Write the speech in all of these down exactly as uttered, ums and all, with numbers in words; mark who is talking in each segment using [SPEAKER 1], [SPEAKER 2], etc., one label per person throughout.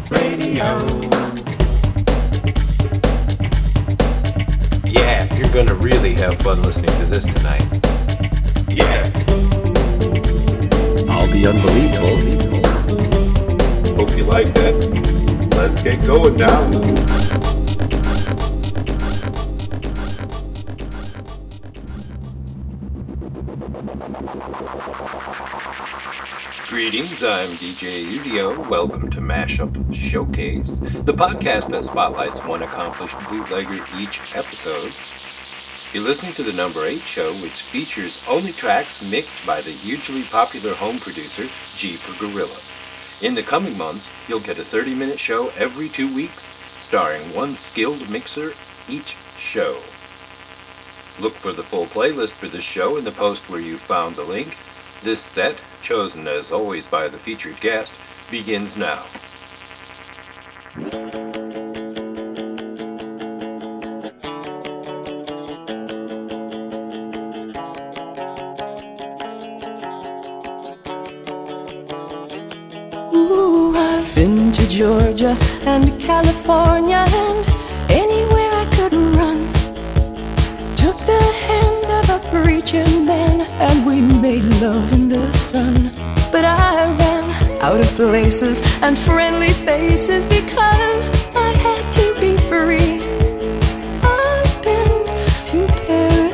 [SPEAKER 1] Radio.
[SPEAKER 2] Yeah, you're gonna really have fun listening to this tonight. Yeah.
[SPEAKER 3] I'll be unbelievable.
[SPEAKER 2] Hope you like that. Let's get going now. Greetings, I'm D J Ezio. Welcome to Mashup Showcase, the podcast that spotlights one accomplished bootlegger each episode. You're listening to the number eight show, which features only tracks mixed by the hugely popular home producer, G for Gorilla. In the coming months, you'll get a thirty-minute show every two weeks, starring one skilled mixer each show. Look for the full playlist for this show in the post where you found the link. This set, chosen as always by the featured guest, begins now.
[SPEAKER 4] Ooh, I've been to Georgia and California and anywhere I could run. Took the hand of a preacher man and we made love in the sun. But I ran out of places and friendly faces because I had to be free. I've been to paradise.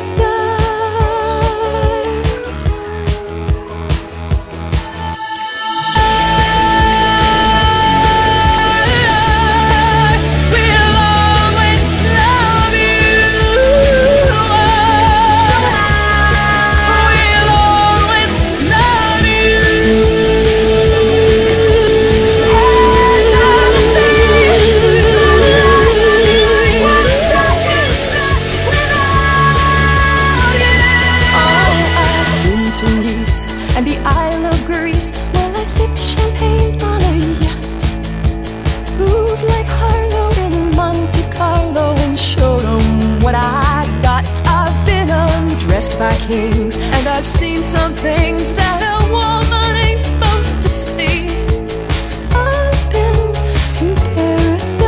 [SPEAKER 4] And the Isle of Greece, well, I sipped champagne on a yacht. Moved like Harlow in Monte Carlo and showed them what I got. I've been undressed by kings, and I've seen some things that a woman ain't supposed to see. I've been to paradise.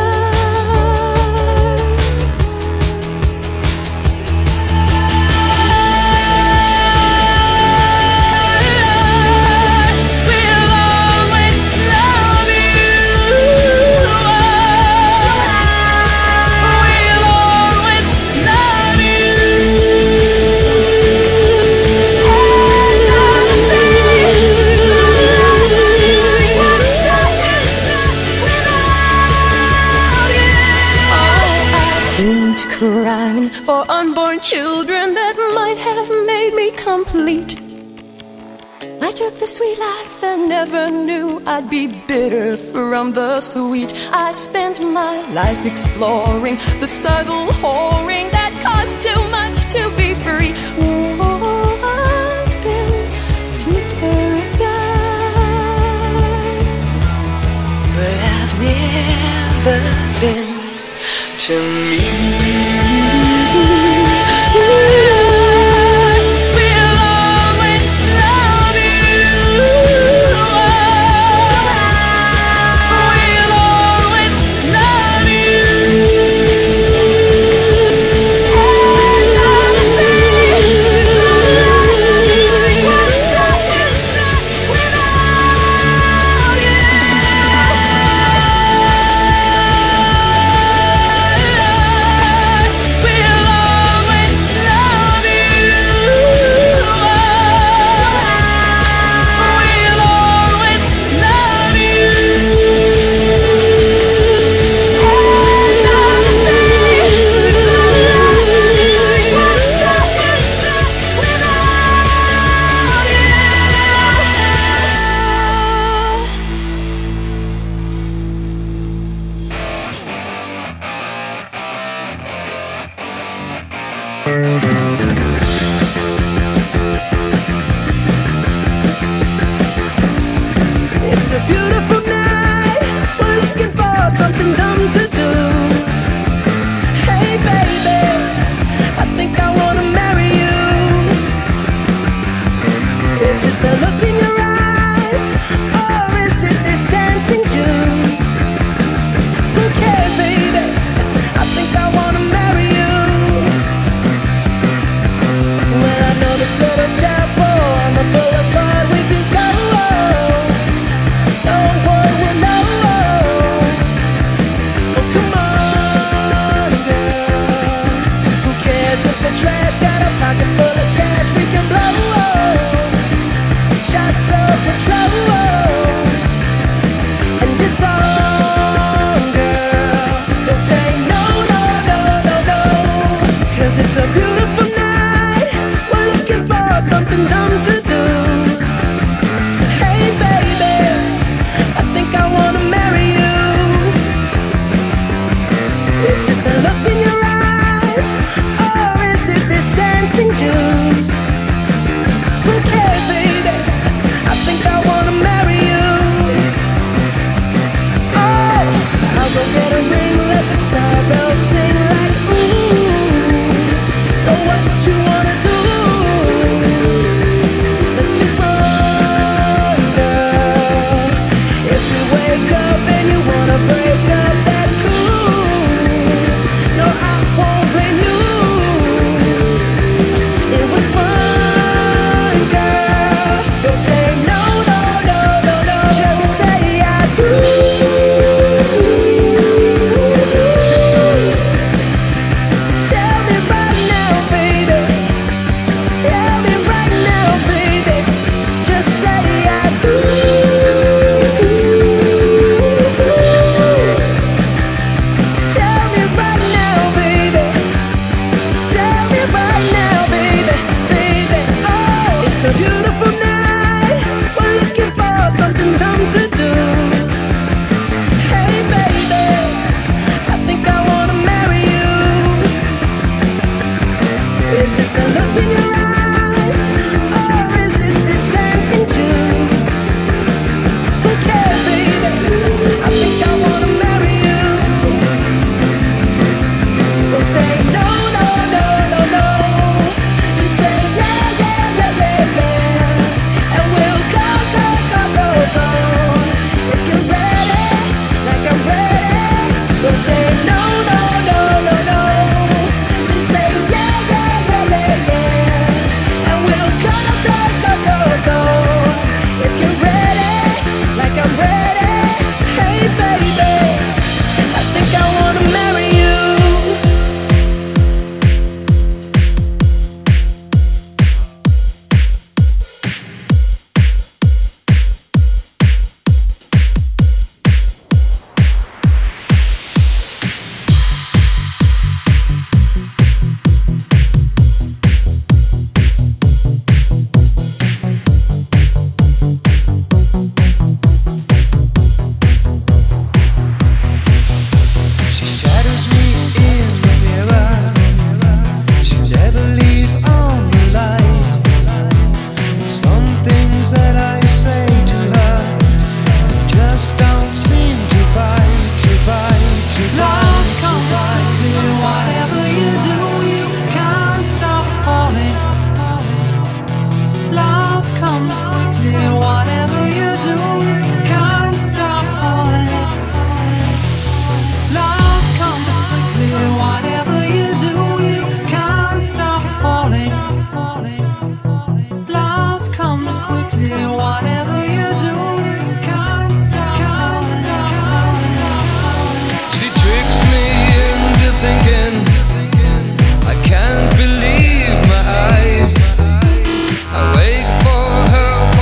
[SPEAKER 4] Crying for unborn children that might have made me complete. I took the sweet life and never knew I'd be bitter from the sweet. I spent my life exploring the subtle whoring that costs too much to be free. Oh, I've been to paradise, but I've never been to me.
[SPEAKER 5] It's a beautiful night. We're looking for something dumb to do. Hey baby, I think I wanna marry you. Is it the look in your eyes, or is it this dancing juice? dumb to do. Hey baby, I think I wanna marry you. Is it the look in your eyes, or is it this dancing juice? Who cares, baby? I think I wanna marry you. Oh, I'll go get a ring, let the choir bells sing like ooh. So what you wanna do? Let's just run, girl. If you wake up and you wanna break up, that's cool. No, I won't blame you. It was fun, girl. Don't say no, no, no, no, no. Just say I do. Tell me right now, baby. Tell me right now, baby. Just say I do. Tell me right now, baby. Tell me right now, baby, baby. Oh, it's a beautiful night. We're looking for something dumb to do. Hey, baby, I think I wanna marry you. Is it the look in your eyes, or is it this dancing juice? Who cares, baby? I think I wanna marry you. Don't say no, no, no, no, no. Just say yeah, yeah, yeah, yeah, yeah. And we'll go, go, go, go, go. If you're ready, like I'm ready. Don't say no, no, no, no, no. Just say yeah, yeah, yeah, yeah, yeah. And we'll go, go, go, go, go. If you're ready, like I'm ready. Hey, baby, I think I wanna marry you.
[SPEAKER 1] She shadows me in the mirror. She never leaves on the light. Some things that I say to her just don't seem to bite, to bite, to
[SPEAKER 3] Love
[SPEAKER 1] bite, to
[SPEAKER 3] comes
[SPEAKER 1] bite,
[SPEAKER 3] quickly,
[SPEAKER 1] to
[SPEAKER 3] and
[SPEAKER 1] bite.
[SPEAKER 3] whatever you do, you can't stop falling. Love comes quickly, and whatever you do, you can't stop falling. Love comes quickly, and whatever you do, you can't stop falling. Love comes quickly, and whatever you do, you can't stop, can't stop, can't stop falling.
[SPEAKER 1] She tricks me into thinking I can't believe my eyes. I wait for her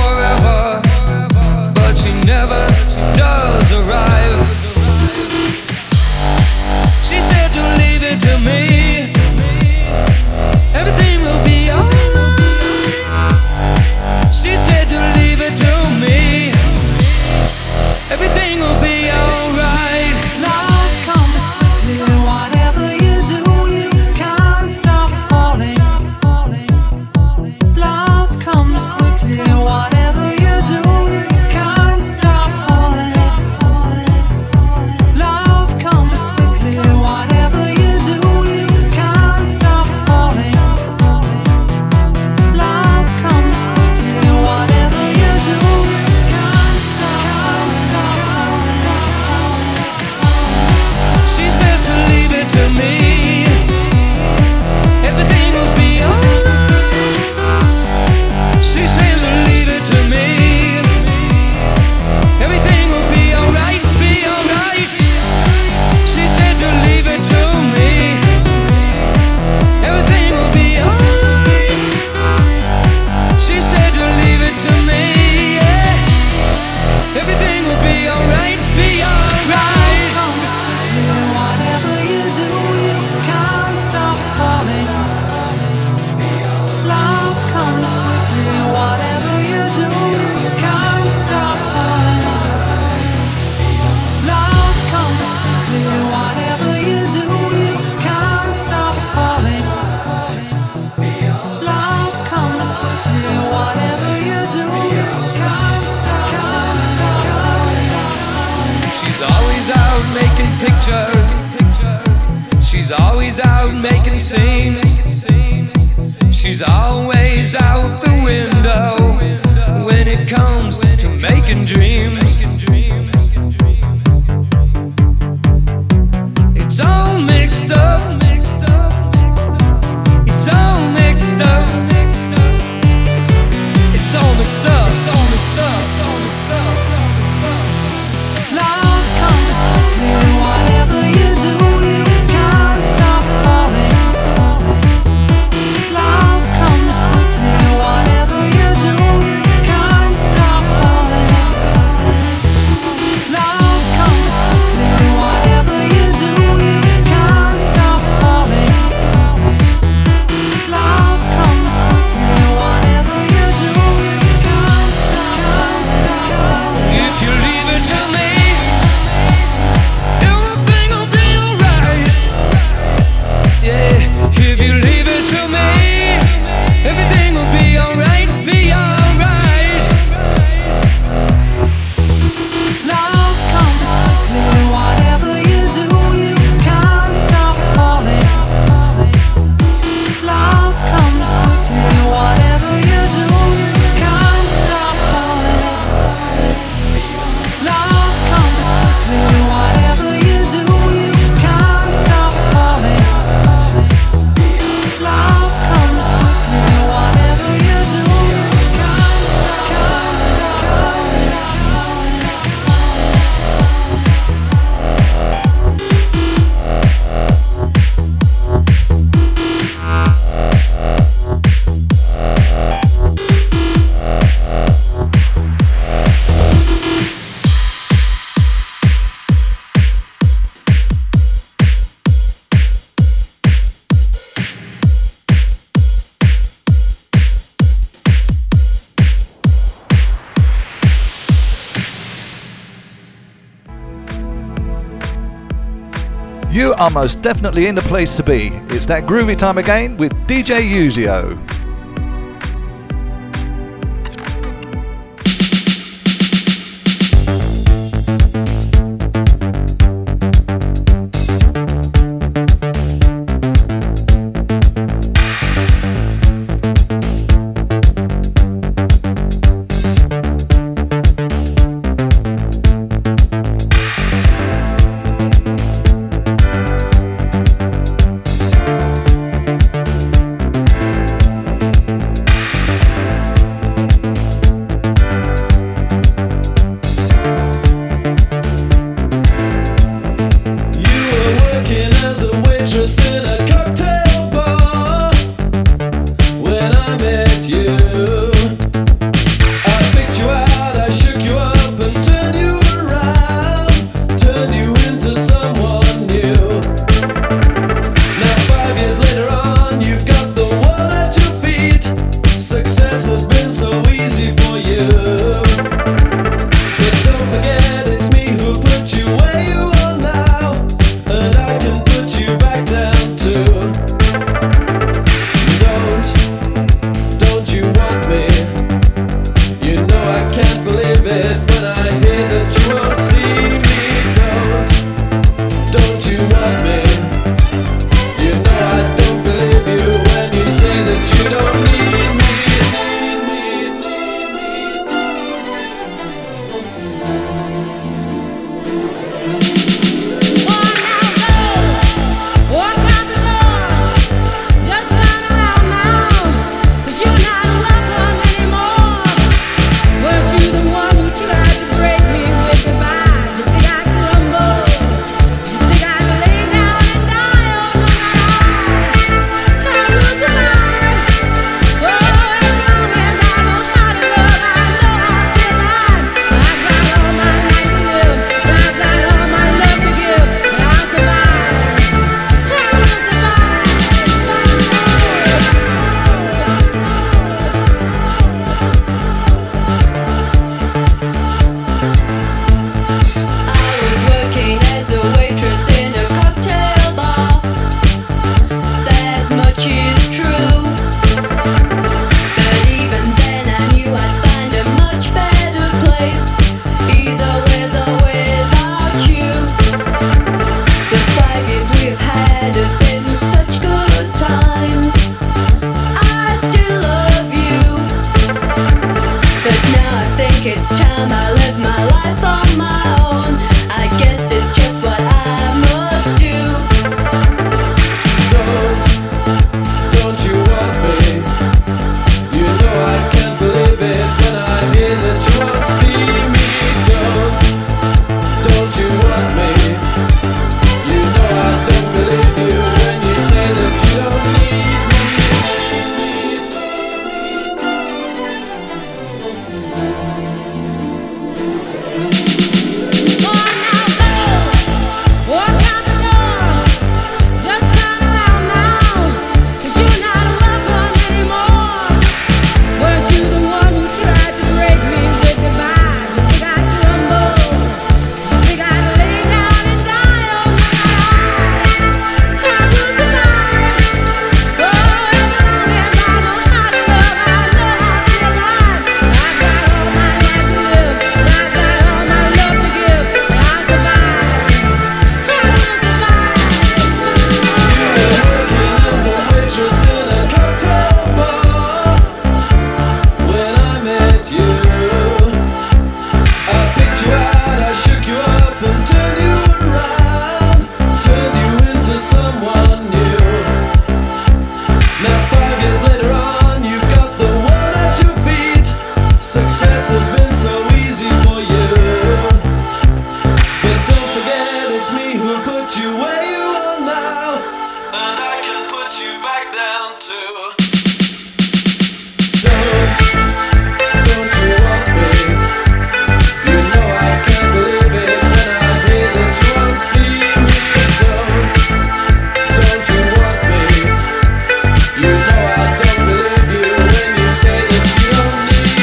[SPEAKER 1] pictures. She's always out making scenes. She's always out the window when it comes to making dreams. It's all mixed up. It's all mixed up. It's all mixed up. It's all mixed up. It's all mixed up. It's all mixed up.
[SPEAKER 3] Love comes quickly, whatever you do, you can't stop falling. Love comes quickly, whatever you do, you can't stop falling. Love comes quickly, whatever you do, you can't stop falling. Love comes quickly, whatever you do, you can't stop, can't stop.
[SPEAKER 1] If you leave it to me, everything will be alright. Yeah, if you leave it to me, everything will be alright, be alright.
[SPEAKER 3] Love comes quickly, whatever you do, you can't stop falling. Love comes quickly, whatever you do, you can't stop falling. Love comes quickly, whatever you do, you can't stop falling. Love comes quickly, whatever you do, you can't stop, can't stop, can't
[SPEAKER 6] You are most definitely in the place to be. It's that groovy time again with D J Yuzio.
[SPEAKER 4] it's time I live my life on my own. I guess it's just what I must do.
[SPEAKER 1] Don't, don't you want me? You know I can't believe it when I hear that you won't see me. Don't, don't you want me? You know I don't believe you when you say that you don't need me. Success has been so easy for you, but don't forget it's me who put you where you are now, and I can put you back down too. Don't, don't you want me? You know I can't believe it when I hear that you won't see me. Don't, don't you want me? You know I don't believe you when you say that you don't need me.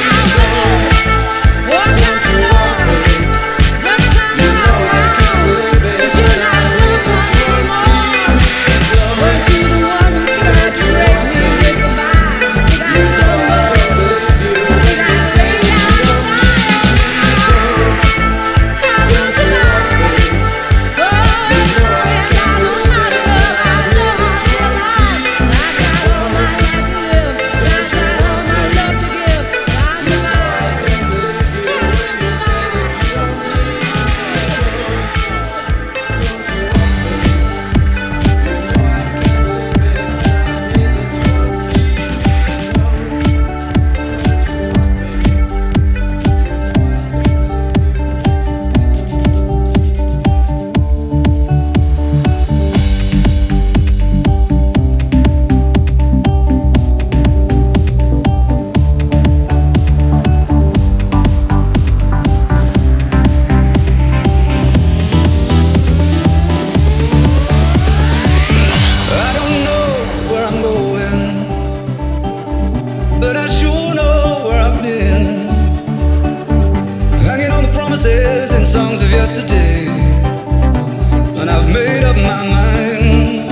[SPEAKER 7] And songs of yesterday, and I've made up my mind.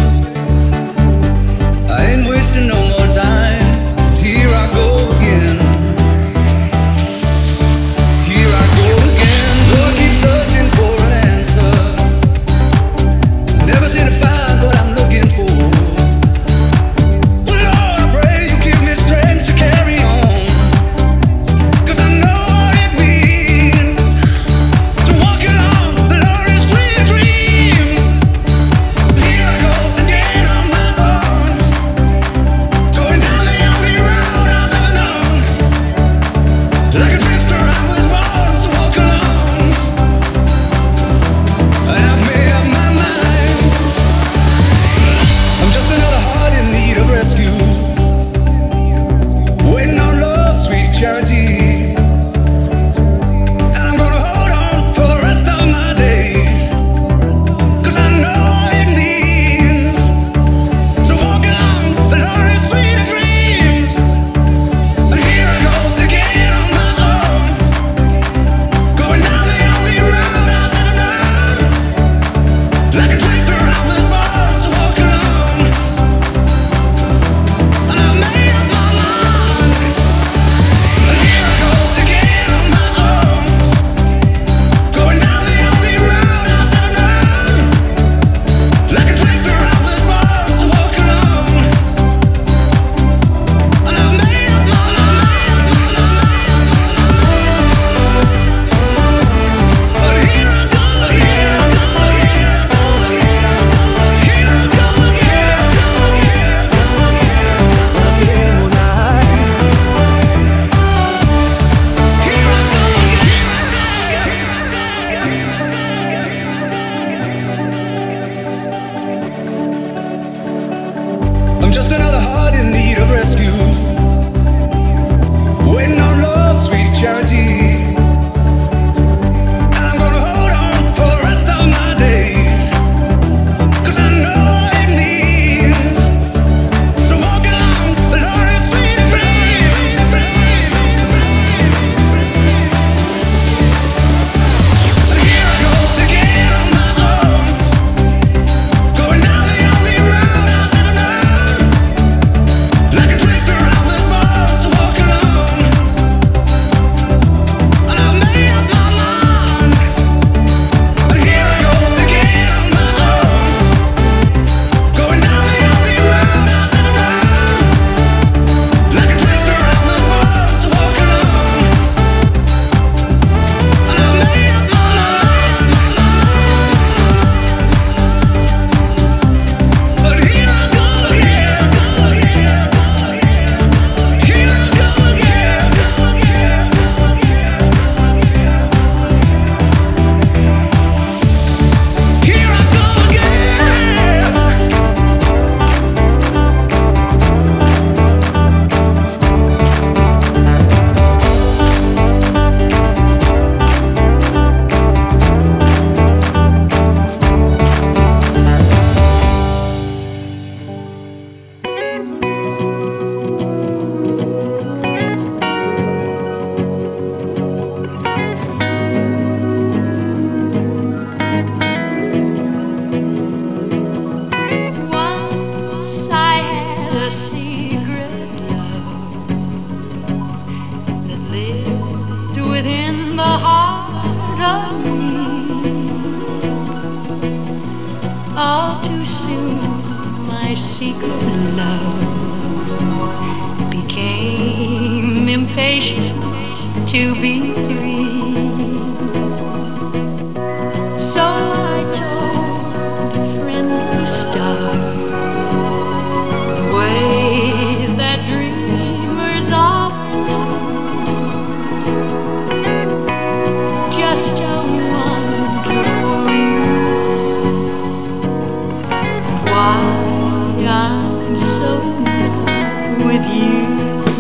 [SPEAKER 7] I ain't wasting no more time. Here I go again. Here I go again. Though I keep searching for an answer, never seem to find what I'm looking for. Well, Lord, I pray you give me strength to carry on, 'cause I know what it means to walk along the
[SPEAKER 4] within the heart of me. All too soon, my secret love became impatient to be free. So I told a friendly star the way that dreamers often talk, just a wonder for you, why I'm so in love with you.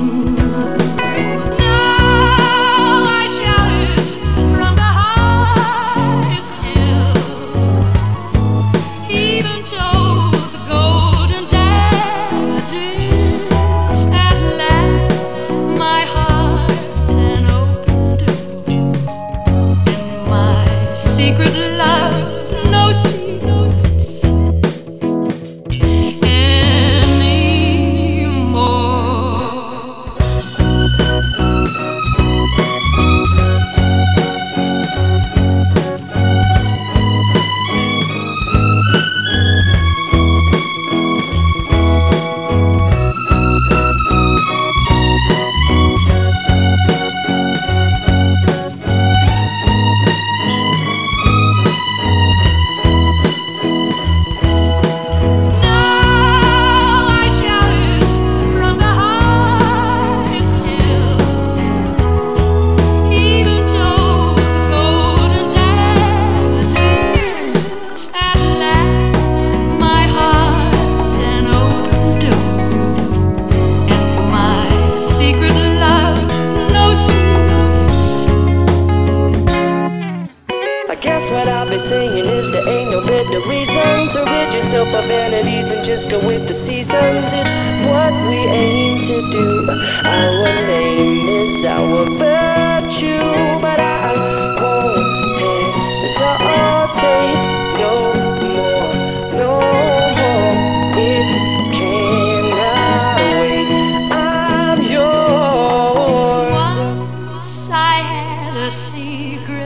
[SPEAKER 8] Saying is there ain't no better reason to rid yourself of vanities and just go with the seasons. It's what we aim to do. Our name is our virtue, but I won't hesitate no more, no more. It cannot wait. I'm yours.
[SPEAKER 4] Once I had a secret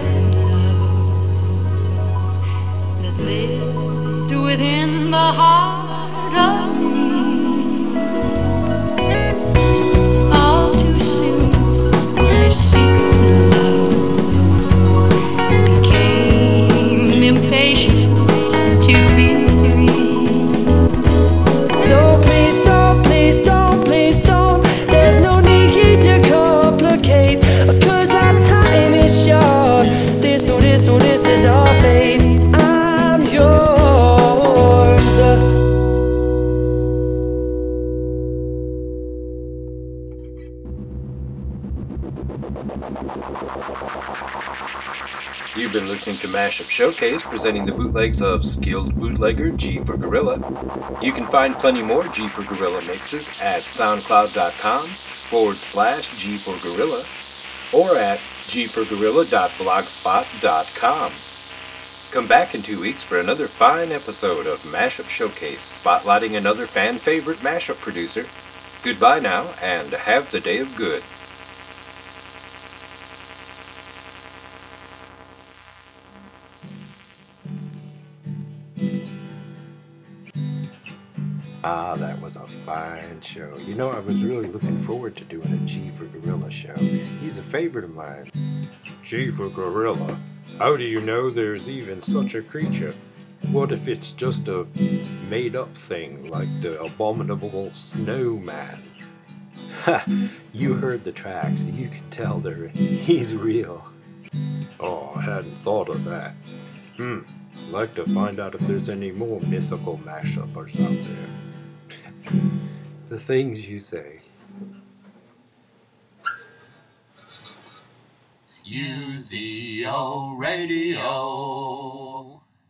[SPEAKER 4] lived within the heart of me. All too soon, my secret love became impatient to be free.
[SPEAKER 8] So please don't, please don't, please don't. There's no need to complicate, 'cause our time is short. This, oh, this, oh, this is our fate.
[SPEAKER 2] You've been listening to Mashup Showcase, presenting the bootlegs of skilled bootlegger G for Gorilla. You can find plenty more G for Gorilla mixes at soundcloud.com forward slash G for Gorilla or at g for gorilla dot blogspot dot com. Come back in two weeks for another fine episode of Mashup Showcase, spotlighting another fan favorite mashup producer. Goodbye now, and have the day of good. Ah, that was a fine show. You know, I was really looking forward to doing a G for Gorilla show. He's a favorite of mine. G for Gorilla? How do you know there's even such a creature? What if it's just a made-up thing, like the abominable snowman? Ha! You heard the tracks. You can tell they're, he's real. Oh, I hadn't thought of that. Hmm. I'd like to find out if there's any more mythical mashuppers out there. The things you say.
[SPEAKER 9] U Z O Radio.